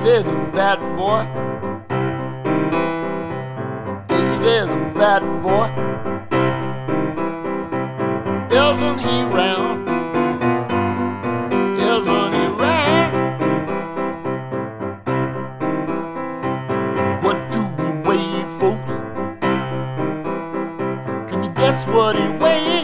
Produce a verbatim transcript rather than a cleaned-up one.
there's a fat boy. Baby, there's a fat boy. Isn't he round? Isn't he round? What do we weigh, folks? Can you guess what he weighs?